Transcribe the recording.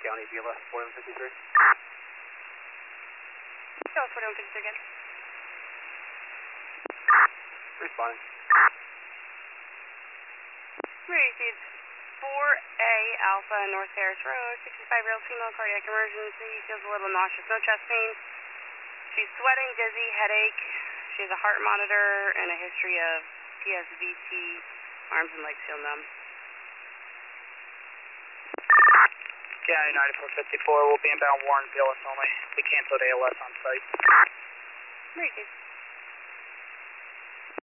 County, Vila, 4153. That was 4153 again. Responding. Received 4A Alpha North Harris Road, 65-year-old female, cardiac emergency, feels a little nauseous, no chest pain. She's sweating, dizzy, headache. She has a heart monitor and a history of PSVT, arms and legs feel numb. County 9454, we'll be inbound Warren, BLS only. We canceled ALS on site. Received.